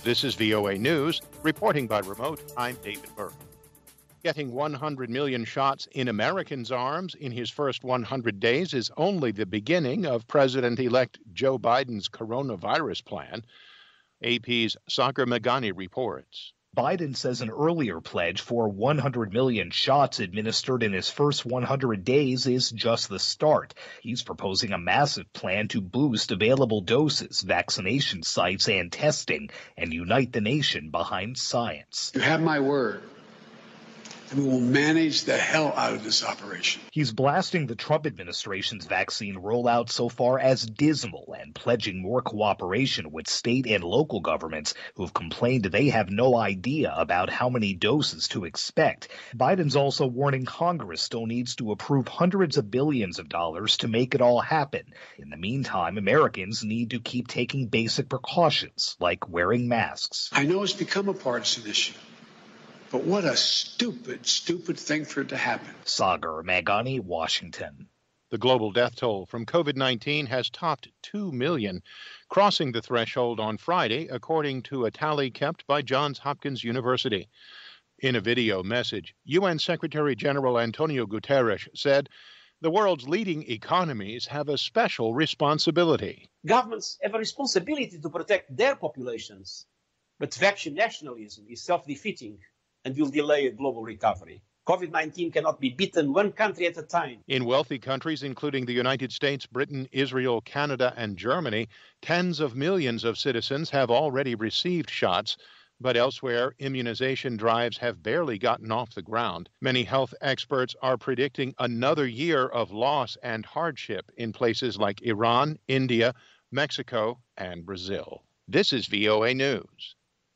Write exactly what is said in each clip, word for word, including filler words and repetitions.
This is V O A News. Reporting by remote, I'm David Burke. Getting one hundred million shots in Americans' arms in his first one hundred days is only the beginning of President-elect Joe Biden's coronavirus plan. A P's Sagar Meghani reports. Biden says an earlier pledge for one hundred million shots administered in his first one hundred days is just the start. He's proposing a massive plan to boost available doses, vaccination sites, and testing, and unite the nation behind science. You have my word. And we will manage the hell out of this operation. He's blasting the Trump administration's vaccine rollout so far as dismal and pledging more cooperation with state and local governments who've complained they have no idea about how many doses to expect. Biden's also warning Congress still needs to approve hundreds of billions of dollars to make it all happen. In the meantime, Americans need to keep taking basic precautions like wearing masks. I know it's become a partisan issue. But what a stupid, stupid thing for it to happen. Sagar Meghani, Washington. The global death toll from COVID nineteen has topped two million, crossing the threshold on Friday, according to a tally kept by Johns Hopkins University. In a video message, U N Secretary General Antonio Guterres said, "The world's leading economies have a special responsibility." Governments have a responsibility to protect their populations, but vaccine nationalism is self-defeating and will delay a global recovery. COVID nineteen cannot be beaten one country at a time. In wealthy countries, including the United States, Britain, Israel, Canada, and Germany, tens of millions of citizens have already received shots. But elsewhere, immunization drives have barely gotten off the ground. Many health experts are predicting another year of loss and hardship in places like Iran, India, Mexico, and Brazil. This is V O A News.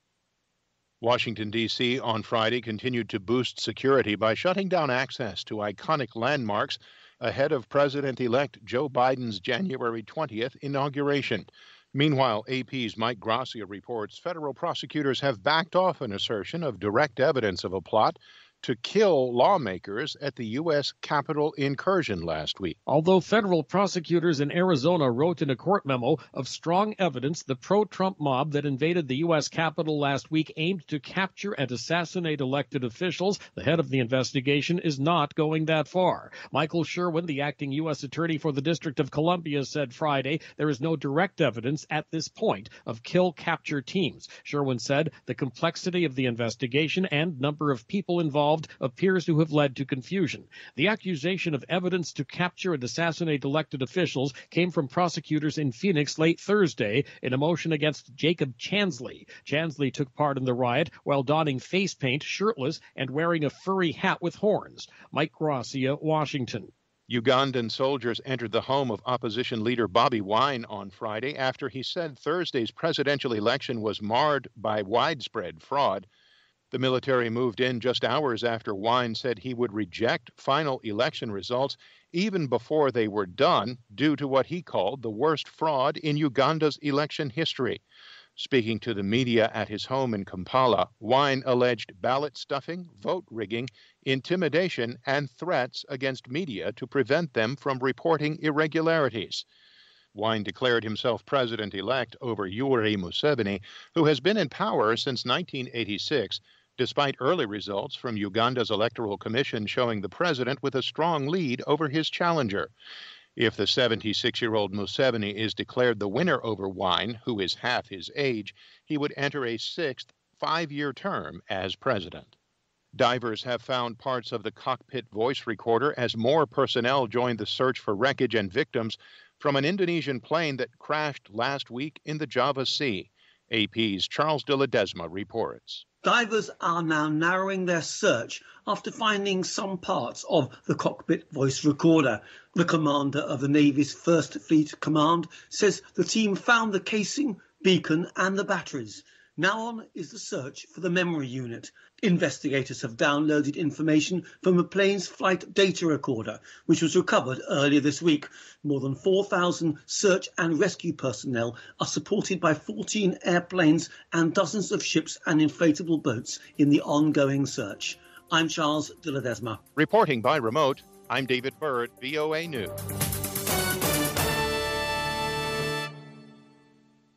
Washington, D C on Friday continued to boost security by shutting down access to iconic landmarks ahead of President-elect Joe Biden's January twentieth inauguration. Meanwhile, A P's Mike Gracia reports federal prosecutors have backed off an assertion of direct evidence of a plot to kill lawmakers at the U S Capitol incursion last week. Although federal prosecutors in Arizona wrote in a court memo of strong evidence the pro-Trump mob that invaded the U S Capitol last week aimed to capture and assassinate elected officials, the head of the investigation is not going that far. Michael Sherwin, the acting U S attorney for the District of Columbia, said Friday there is no direct evidence at this point of kill-capture teams. Sherwin said the complexity of the investigation and number of people involved appears to have led to confusion. The accusation of evidence to capture and assassinate elected officials came from prosecutors in Phoenix late Thursday in a motion against Jacob Chansley. Chansley took part in the riot while donning face paint, shirtless, and wearing a furry hat with horns. Mike Gracia, Washington. Ugandan soldiers entered the home of opposition leader Bobi Wine on Friday after he said Thursday's presidential election was marred by widespread fraud. The military moved in just hours after Wine said he would reject final election results even before they were done due to what he called the worst fraud in Uganda's election history. Speaking to the media at his home in Kampala, Wine alleged ballot stuffing, vote rigging, intimidation, and threats against media to prevent them from reporting irregularities. Wine declared himself president-elect over Yoweri Museveni, who has been in power since nineteen eighty-six, despite early results from Uganda's Electoral Commission showing the president with a strong lead over his challenger. If the seventy-six-year-old Museveni is declared the winner over Wine, who is half his age, he would enter a sixth five-year term as president. Divers have found parts of the cockpit voice recorder as more personnel joined the search for wreckage and victims from an Indonesian plane that crashed last week in the Java Sea. A P's Charles de Ledesma reports. Divers are now narrowing their search after finding some parts of the cockpit voice recorder. The commander of the Navy's First Fleet Command says the team found the casing, beacon and the batteries. Now on is the search for the memory unit. Investigators have downloaded information from the plane's flight data recorder, which was recovered earlier this week. More than four thousand search and rescue personnel are supported by fourteen airplanes and dozens of ships and inflatable boats in the ongoing search. I'm Charles de Ledesma. Reporting by remote, I'm David Bird, V O A News.